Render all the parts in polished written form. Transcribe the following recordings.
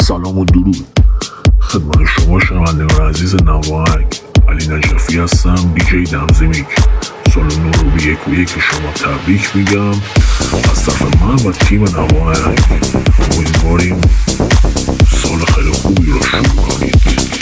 سلام و درود خدمت شما شنوندگان عزیز نواهنگ. علی نجفی هستم، دیجی دمزمیک. سال نو رو به 1 شما تبریک میگم از طرف من و تیم نواهنگ. امیدواریم سال خیلی خوبی رو شروع کنید.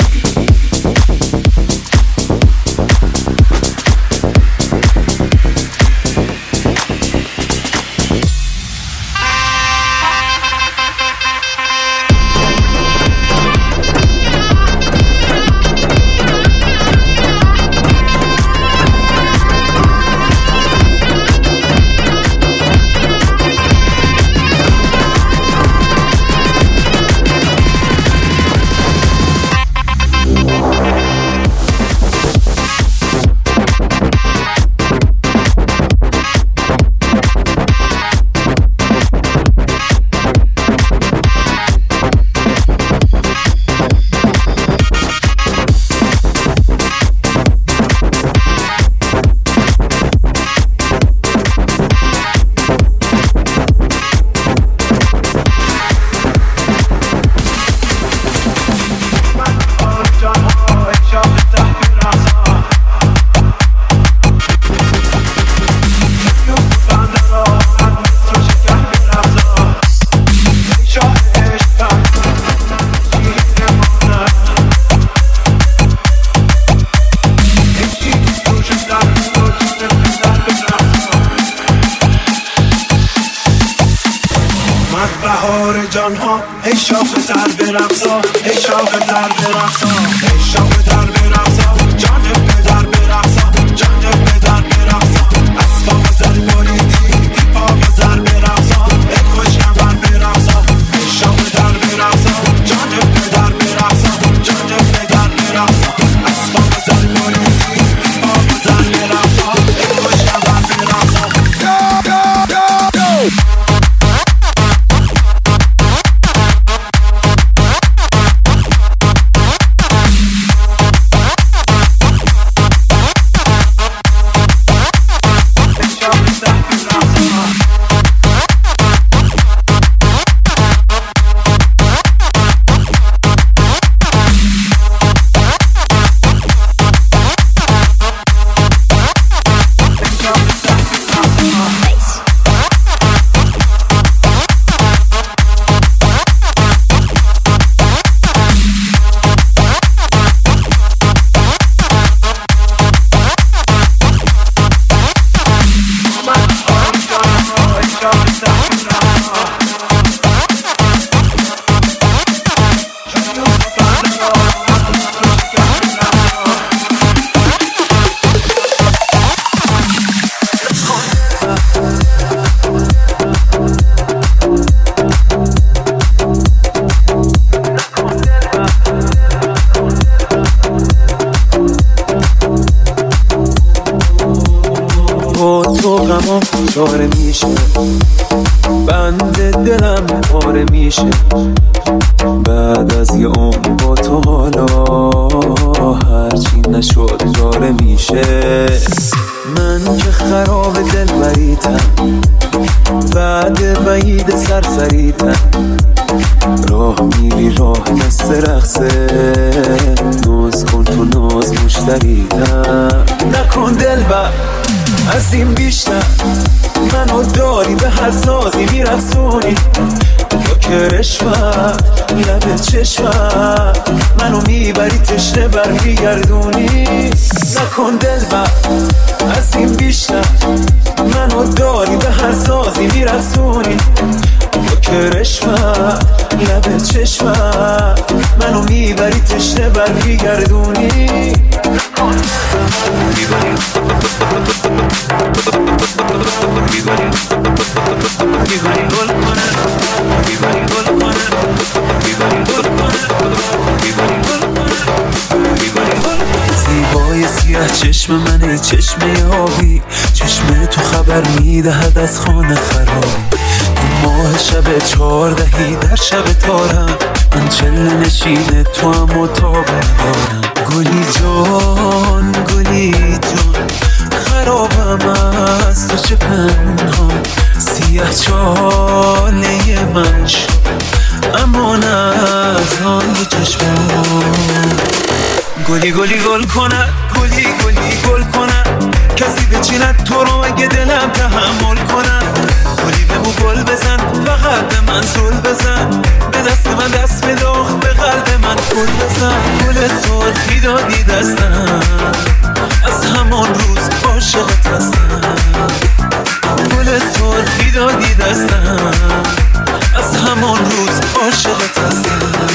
بهار جانها ای شاخ در برقصا، ای شاخ در برقصا، ای شاخ در برقصا، جان پدر برقصا، جان پدر برقصا، اسباب زر بریدی پا زر برقصا، ای خوش کمر برقصا، ای شاخ در برقصا، جان پدر برقصا، جان پدر برقصا، اسباب زر بریدی پا زر برقصا، ای خوش کمر برقصا. تو غمام داره میشه، بند دلم پاره میشه، بعد از یه عمر با تو حالا هرچی نشد داره میشه. من که خراب دل بریتم، بعد بعید سرسریتم، راه میری راه دست رقصه، ناز کن تو ناز مشتریتم. نکن دل بر از این بیشتر، منو داری به هر سازی میرقصونی، یا که رشوت لب چشمت منو میبری تشنه برمیگردونی. نکن دل بر از این بیشتر، منو داری به هر سازی میرقصونی، یا که رشوت لب چشمت منو میبری تشنه برمیگردونی. زیبای سیاه چشم منه، چشم آبی، چشم تو خبر میدهد از خانه خرابی. تو ماه شب 14 در شب تارم، من چله نشینه تو هم و تاب ندارم. گلی جان گلی جان خرابم از تو چه پنهان، سیاه چاله من شد اما نه لبخند چشمان. گلی گلی گل کند، گلی گلی گل کند، کسی بچیند تو رو اگه دلم تحمل کند. گلی بگو گل بزن، فقط به من زل بزن، به دست من دست بده، به قلب من گل بزن. گل سرخی دادی دستم، از همان روز عاشقت هستم. گل سرخی دادی دستم، از همان روز عاشقت هستم.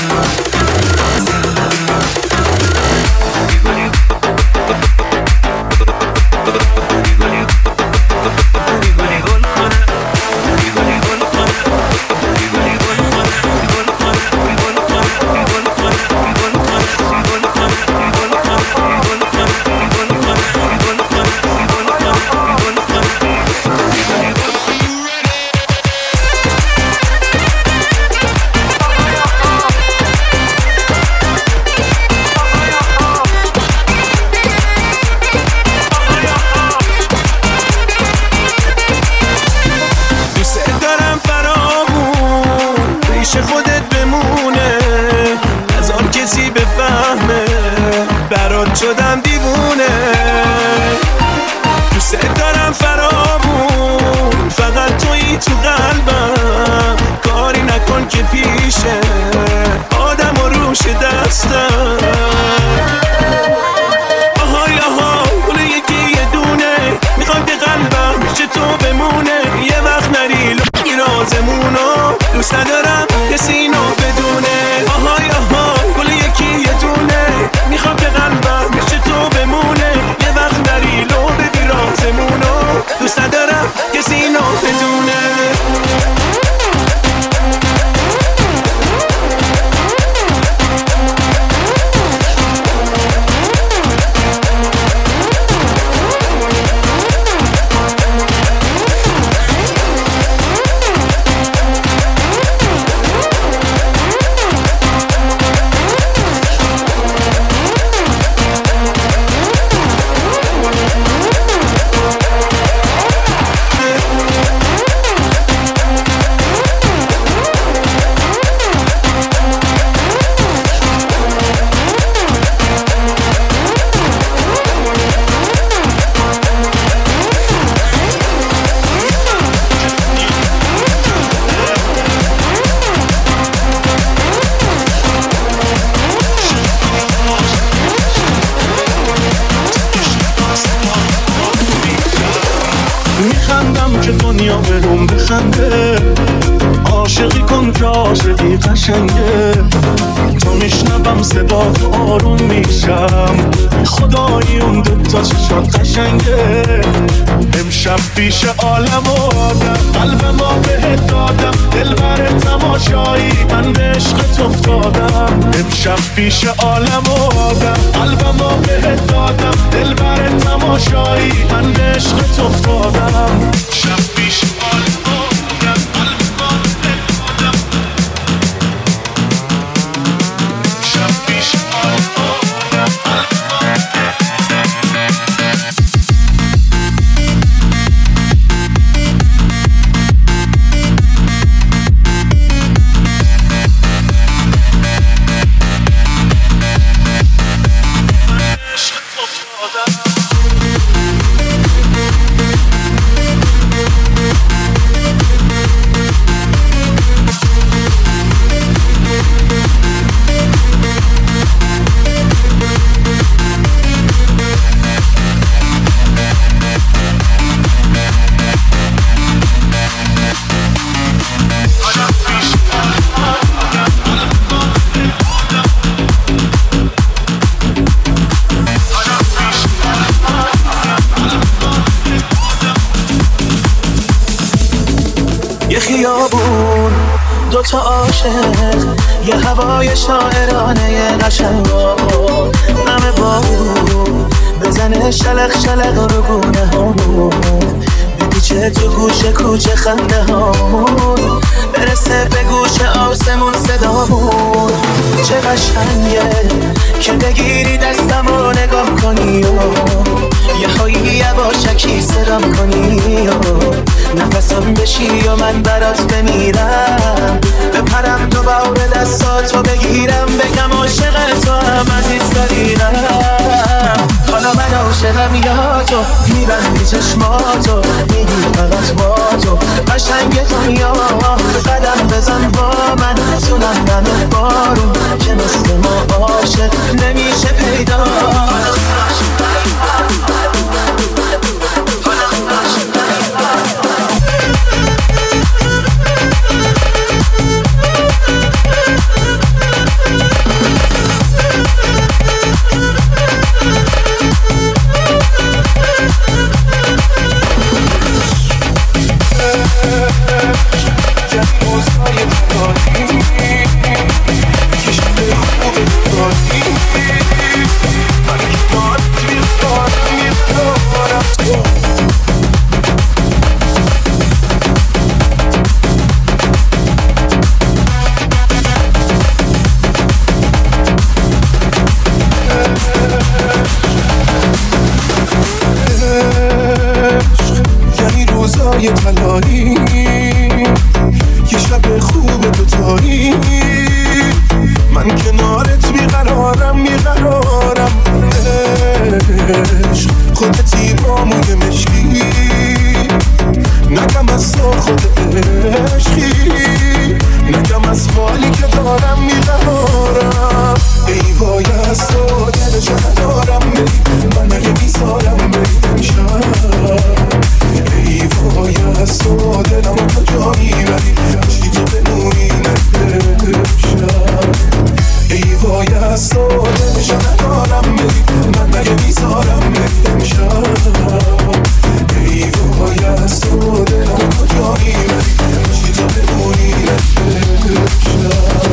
شدم دیوونه، دوست دارم فرامون، فقط تویی تو قلبم. کاری نکن که پیشه آدم و روش دستم. آهای آها گل یکی یه دونه، میخوام که قلبم پیش تو بمونه. یه وقت نری لکی رازمونو، دوست ندارم کسی اینو بدونه. آهای آها گل یکی یه دونه، میخوام که قلبم پیش تو بمونه. یه وقت نری لو بدی رازمونو، دوست ندارم کسی اینو بدونه. میخندم که دنیا بهم بخنده، عاشقی کن که عاشقی قشنگه. تا میشنوم صدا آروم میشم، خدایی اون دوتا چشات قشنگه. امشب پیش عالم و آدم، قلب ما بهت دادم، دل بر تماشایی من به عشقت افتادم. امشب پیش عالم و آدم، قلب ما بهت دادم، دل بر تماشایی من به عشقت افتادم. شب پیش عالم و آدم، قلب ما بهت دادم، شب پیش عالم و آدم، قلب ما خیابون دوتا عاشق، یه هوای شاعرانه قشنگا، نم بارون بزنه شلق شلق رو گونه هامون، بپیچه تو گوشه کوچه خنده هامون، برسه به گوش آسمون صدامون. چه قشنگه که بگیری دستم رو نگاه کنی و یه هایی یواشکی صدام کنی و نفسم بشی و من برات بمیرم، به پرم دوباره دستاتو بگیرم بگم عاشق تو هم عزیزترینم. حالا من عاشقم یا تو میبندی چشماتو میگی فقط با تو قشنگ دنیا قدم بزن با من تو لندن بارون که مثل ما عاشق نمیشه پیدا. یه تلایی یه شب خوب دوتایی من کنارت بیقرارم عشق خودتی با موی مشکی نگم از تو خود عشقی نگم از حالی که دارم میقرارم ای وای از تو دلشو ندارم من اگه بیزارم امشب ای وای از تو دلم کجا میبری عشقی تو بمونی امشب ای وای از تو دلشو ندارم من اگه بیزارم امشب ای وای از تو دلم کجا میبری عشقی تو بمونی امشب.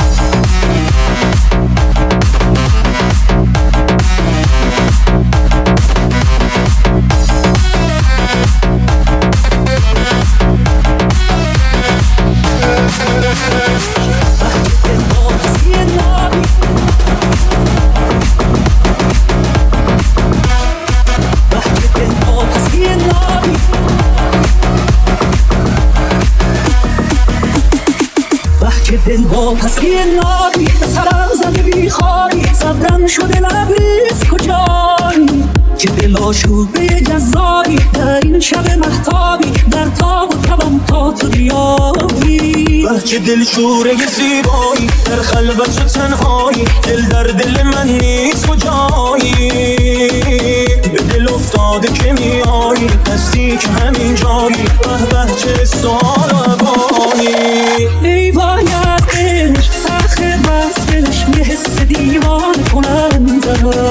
دل با پسی ناری به سرم زده بیخواری صبرم شده لبریز کجایی که دل آشوبه جذابی در این شب مهتابی در تاب و تبم تا تو بیابی بچه دل شوره زیبایی در خلوت و تنهایی دل در دل من نیست کجایی به دل افتاده که میایی نزدیک همین جایی به چه سال آبانی ای وای از عشق آخر وصلش یه حس دیوانه کنند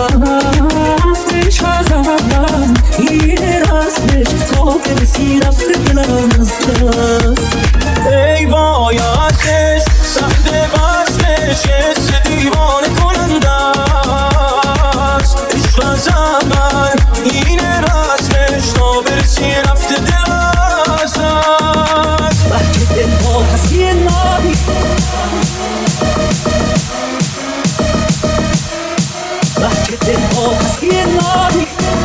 رفتش از اولم این رسمش تا که رسی رفته دلم از دست ای وای از عشق سخت وصلش یه حس دیوانه کنند عشق از اول این رسمش تا برسی رفته دلم از دست بچه دل با پسی ناری بچه دل با پسی ناری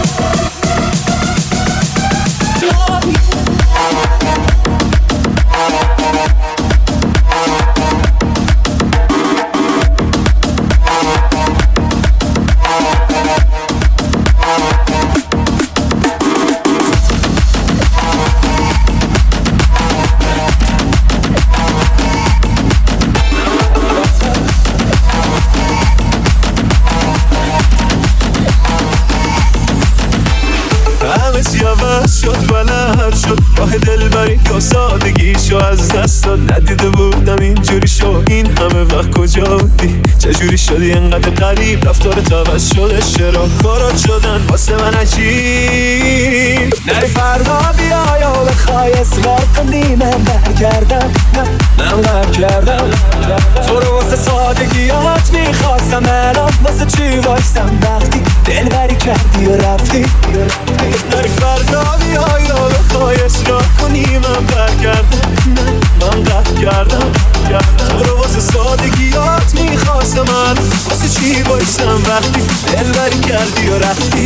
شد بلند شد راه دلبری یا سادگیشو از دست داد ندیده بودم اینجوری شد این همه وقت کجا بودی چجوری شدی اینقدر غریب رفتارت عوض شده چرا کارات شدن واسه من عجیب نری فردا بیای و بخوای اصرار کنی من برگردم من غم کردم تو رو واسه سادگیات میخواستم الان واسه چی وایستم وقتی دلبری کردی و رفتی نری فردا بیای و بخوای اصرار کنی من برگردم من غم کردم تو رو واسه سادگیات میخواستم الان واسه چی وایستم وقتی دلبری کردی و رفتی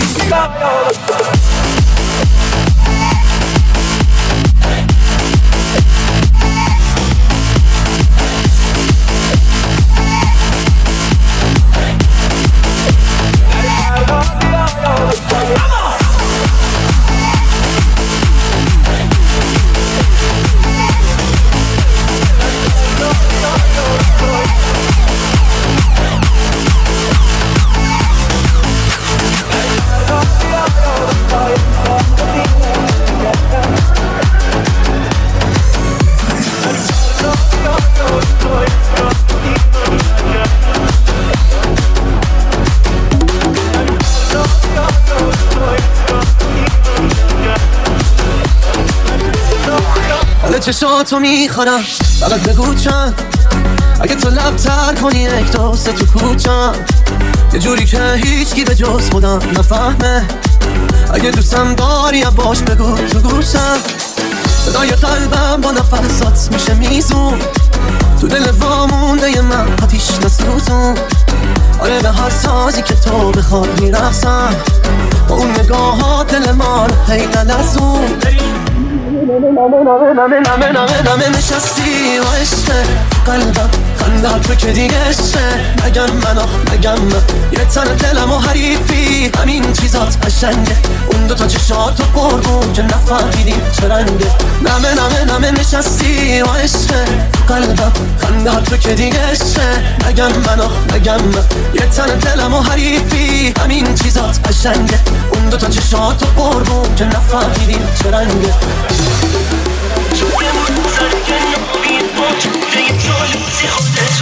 گل چشاتو میخورم فقط بگو چند اگه تو لبتر کنی یک دو سه تو کوچم یه جوری که هیچکی به جز خودم نفهمه اگه دوستم داری باش بگو تو گوشم صدای قلبم با نفسات میشه میزون تو دل وامونده من آتیش نسوزون آره به هر سازی که تو بخواد میرقصم با اون نگاهات دل ما رو هی نلرزون نمه نشستی و عشقه قلبم خنده تو که دیگه عشقه مگم من مگم من یه تن دلم و حریفی همین چیزات قشنگه اون دوتا چشات و قربون که نفهمیدیم چه رنگه نمه نشستی و عشقه قلبم خنده تو که دیگه عشقه مگم من یه تن دلم و حریفی همین چیزات قشنگه اون دوتا چشات و قربون که نفهمیدیم چه رنگه توی منظره نامید موجوده یه جالوزی خودت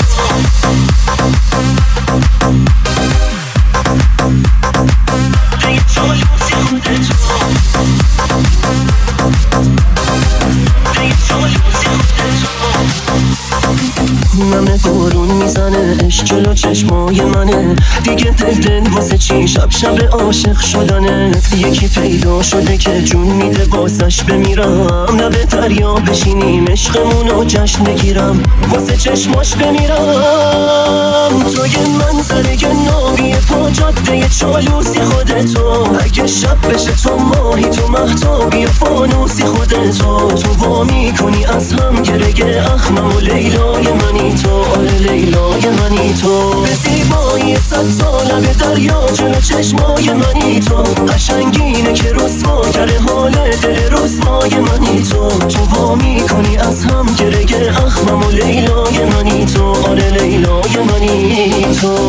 یه جالوزی خودت همه بارون میزنه عشق جلو چشمای منه دیگه دل واسه چی شب عاشق شدنه یکی پیدا شده که جون میده واسش بمیرم لبه دریا بشینیم عشقمونو جشن بگیرم واسه چشماش بمیرم توی منظره نامی پا جاده چالوسی خودتو اگه شب بشه تو ماهی تو مهتابی فانوسی خودتو تو وا میکنی از هم گرگ اخمم و لیلای منی تو آره لیلای منی تو به زیبایی 100 سالم به دریا جلو چشمای منی تو قشنگینه که رسوا کرده حال دل رسوای منی تو وا میکنی از هم گرگ اخمم و لیلای منی تو آره لیلای منی تو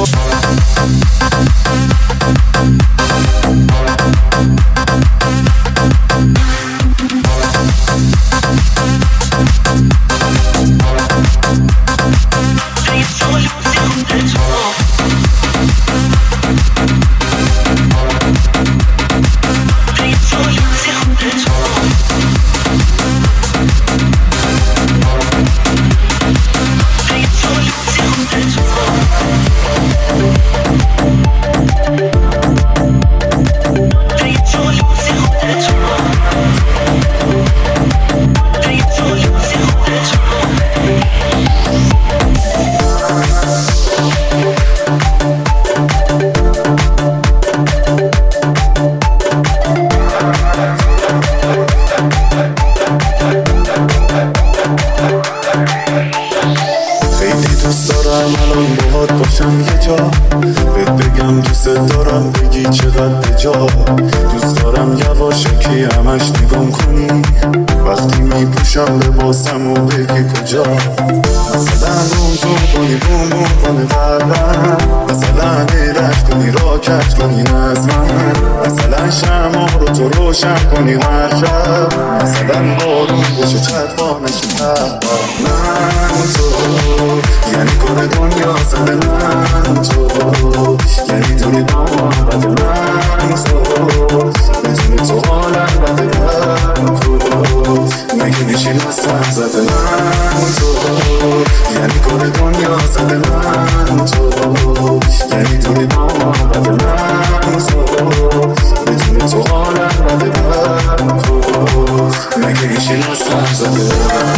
دوست دارم یواشکی همش نگام کنی وقتی میپوشم لباسم و بگی کجا مثلا روزو کنی بوم کنی قلبم مثلا دیرک کنی را کش کنی نظمم مثلا شمع رو تو روشن کنی هر شب مثلا بارون بشه چطفانش من تو یعنی کل دنیا سر من تو یعنی دونی دامت من تو بدون تو حالم بدم تو مگه میشی نستم زده من تو یعنی کل دنیا سر من تو یعنی دونی دامت من تو بدون تو حالم بدم تو مگه میشی نستم زده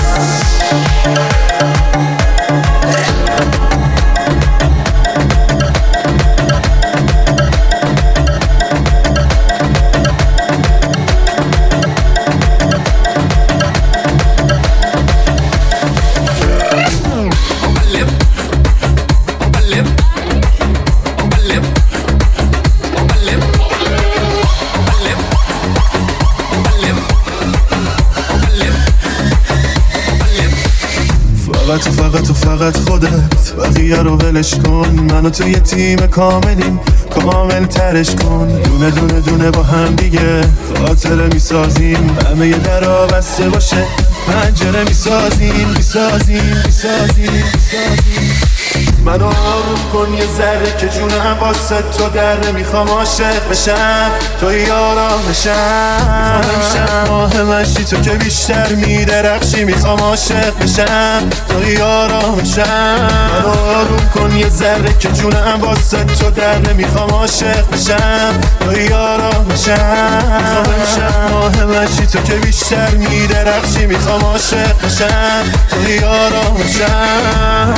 فقط خودت بقیه رو ولش کن منو توی تیم کاملیم کامل ترش کن دونه دونه دونه با هم دیگه خاطره میسازیم همه یه درا بسته باشه پنجره میسازیم منو آروم کن یه ذره که جونم واسه تو در میخوام عاشق بشم تو یارمشم میخوام امشب ماه مشتی تو که بیشتر میدرخشی میخوام عاشق بشم تو یارمشم منو آروم کن یه ذره که جونم واسه تو در میخوام عاشق بشم تو یارمشم میخوام امشب ماه مشتی تو که بیشتر میدرخشی میخوام عاشق بشم تو یارمشم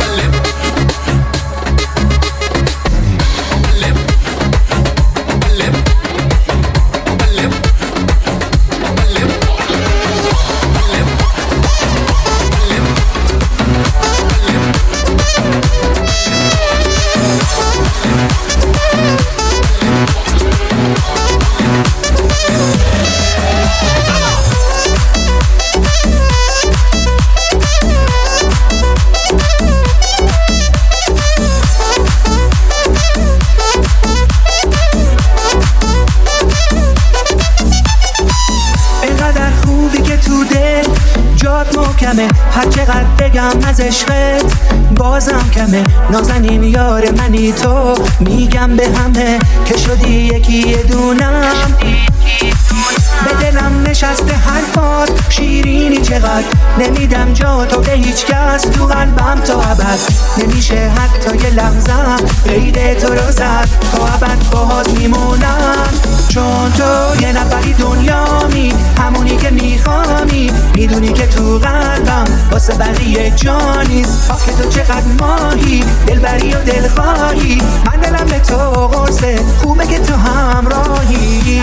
هر چقدر بگم از عشقت بازم کمه نازنین یار منی تو میگم به همه که شدی یکی دونم به دلم نشسته حرفات شیرینی چقدر نمیدم جا تو به هیچ کس تو قلبم تا ابد نمیشه حتی یه لحظه قید تو رو زد تا ابد باهات میمونم چون تو یه نفری دنیامی همونی که میخوامی میدونی که تو قلبم واسه بقیه جانیست آخه تو چقدر ماهی دلبری و دلخواهی من دلم به تو قرصه خوبه که تو همراهی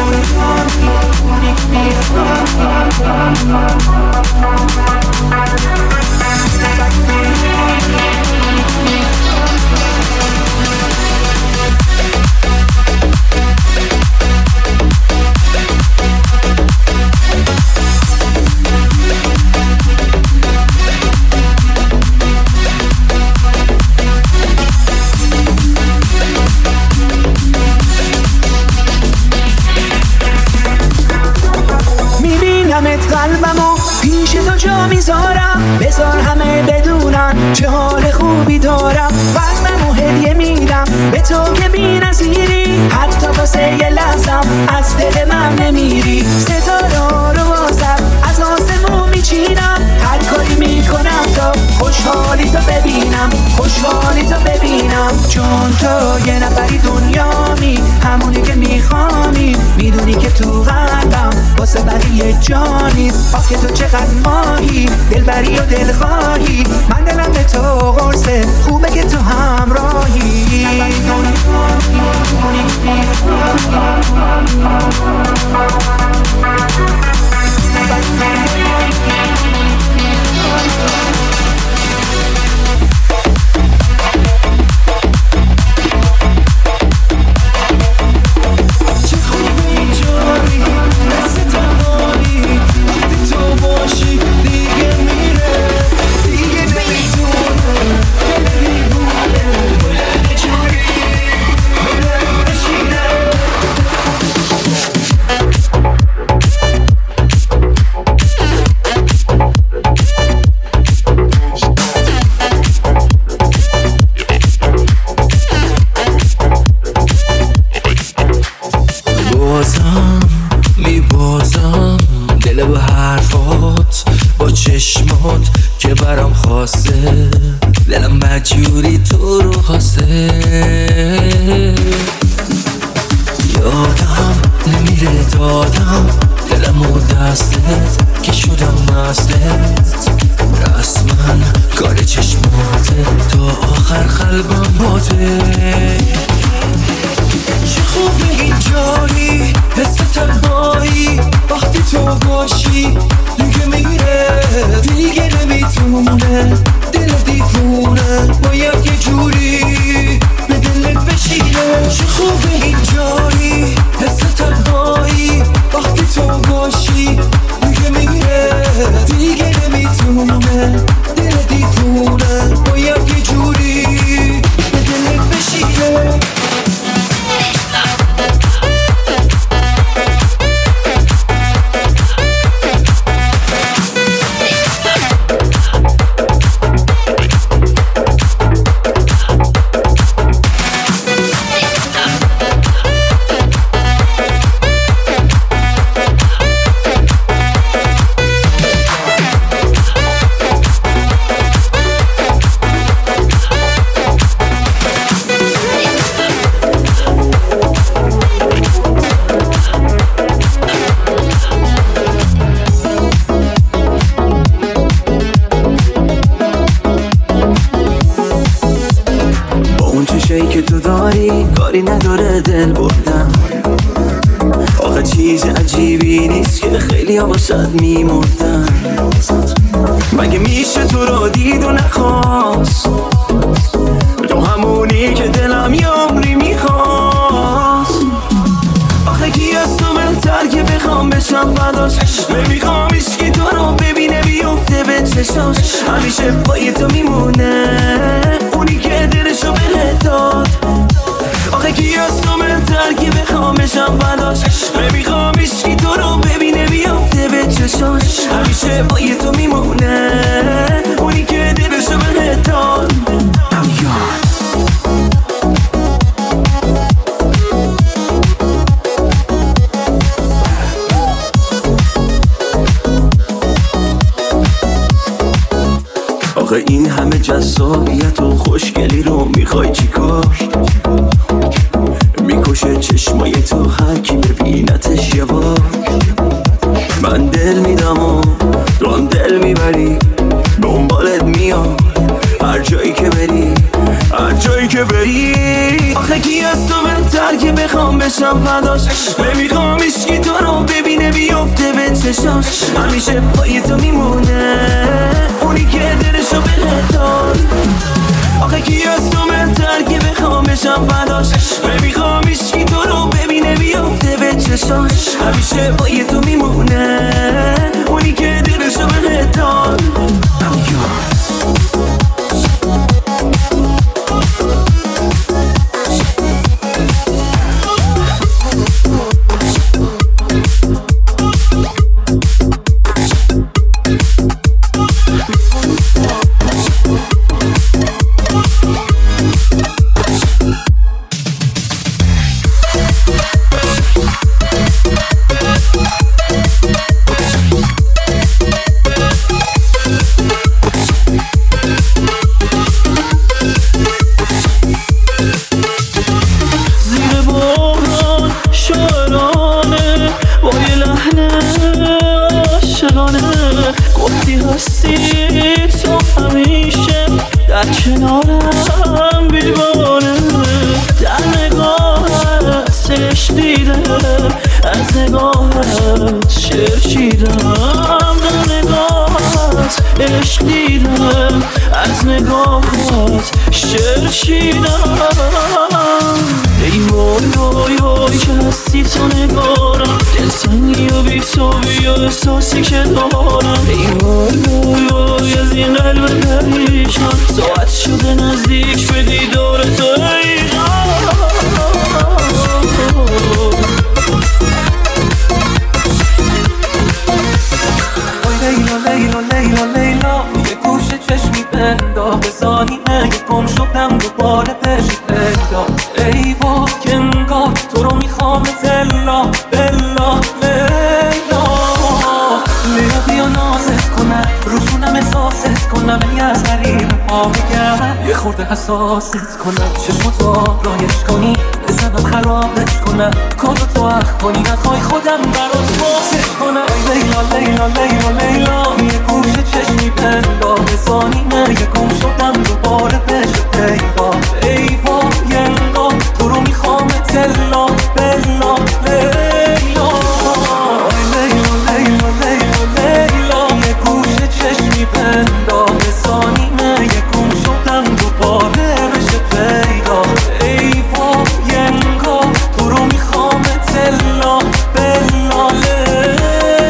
قلبمو پیش تو جا میذارم بذار همه بدونن چه حال خوبی دارم قلبمو هدیه میدم به تو که بی نظیری حتی واسه یه لحظم از دل من نمیری ستاره رو واسم از آسمون میچینم هر کاری میکنم تا خوشحالی تو ببینم خوشحالی تو ببینم چون تو یه نفری دنیامی همونی که میخوامی میدونی که تو قلبم واسه بقیه جانیست آخه تو چقدر ماهی دلبری و دلخواهی من دلم به تو قرصه خوبه که تو همراهی میبازم دل به حرفات با چشمات که برام خواسته دلم بدجوری تو رو خواسته یادم نمیره دادم دلم و دستت که شدم مستت رسما کار چشماته تا آخر قلبم باته چه خوبه این جایی حس تنهایی وقتی تو باشی دیگه میره دیگه نمیتونه دل دیوونه باید یه جوری به دلت بشینه چه خوبه این جایی حس تنهایی وقتی تو باشی دیگه میره دیگه نمیتونه دل دیوونه باید یه جوری به دلت بشینه دل بردم. آخه چیز عجیبی نیست که خیلی ها باشد میمردن. مگه میشه تو رو دید و نخواست، تو همونی که دلم یه عمری میخواست. آخه کی از تو بهتر که بخوام بشم فداش، نمیخوام هیچکی تو رو ببینه بیفته به چشاش. همیشه پای تو میمونه اونی که دلشو بهت داد. آخه کی از تو بهتر که بخوام بشم فداش، نمیخوام هیچکی تو رو ببینه بیفته به چشاش. همیشه پای تو میمونه اونی که دلشو بهت داد. آخه این همه جذابیت و خوشگلی رو میخوای چیکار؟ میکشه چشمای تو هر کی ببینتش یه بار. من دل میدم و تو هم دل میبری، دنبالت میام هر جایی که بری، هر جایی که بری. آخه کی از تو بهتر که بخوام بشم فداش، نمیخوام هیچکی تو رو ببینه بیفته به چشاش. همیشه پای تو میمونه اونی که دلشو بهت داد. آخه کی از تو بهتر که بخوام بشم فداش، نمیخوام هیچکی تو رو ببینه بیفته به چشاش. همیشه پای تو میمونه اونی که دلشو بهت داد. گفتی هستی تو همیشه در کنارم بیگانه. در نگاهت عشق دیدم، از نگاهت شعر چیدم. در نگاهت عشق دیدم، از نگاهت شعر چیدم. ای وای وای وای که هستی تو نگارم، دلتنگی و بی تو بیا احساسی که دارم. ای وای وای وای از این قلب پریشان، ساعت شده نزدیک به دیدار تو. ای لیلا لیلا لیلا لیلا، یه گوشه چشمی بندا بزانی نگه گم شدم دوباره بشی پیدا. ای وای انگار تو رو میخوام تلا بلا لیلا. لیلا بیا نازت کنم، روشونم احساست کنم، ولی از غریب پا بگم یه خورده حساست کنم. چشمتو رایش کنی بزنم خرابش کنم، کارو تو اخ کنی نخوای خودم برات بازش کنم. لیلا لیلا لیلا لیلا، یه گوشه چشمی بندا بزانی نگه گم شدم دوباره بشه پیدا. ای وای انگار تو رو میخوام تلا بلا لیلا. لیلا لیلا لیلا لیلا، یه گوشه چشمی بندا بزانی نگه گم شدم دوباره بشه پیدا. ای وای انگار تو رو میخوام تلا بلا لیلا.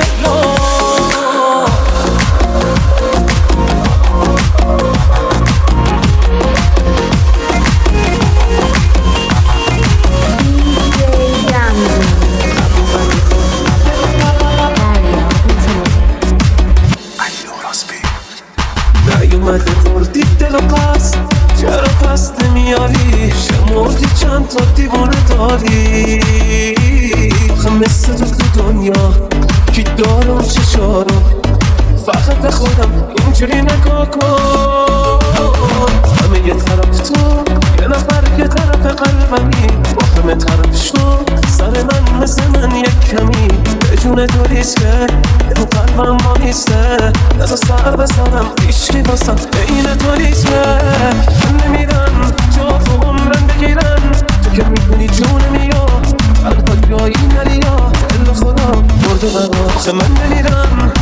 نیومده بردی دل و پس، چرا پس نمیاری؟ شمردی چند تا دیوانه داری؟ آخه مثل تو دنیا کی دارم چشارم، فقط به خودم اینجوری نگاه کن. همه یه طرف تو، یه نفر یه طرف قلبمی، با همه طرف شو سر من مثل من یک کمی. به جون تو ریسکه تو قلبم ما نیسته، نزا سر بزنم هیچکی واسم این تو ریسکه. نمیدن جا تو عمرم بگیرن، تو که میدونی جون میاد جایی نری یا دل خدا برده قرار من نمیرم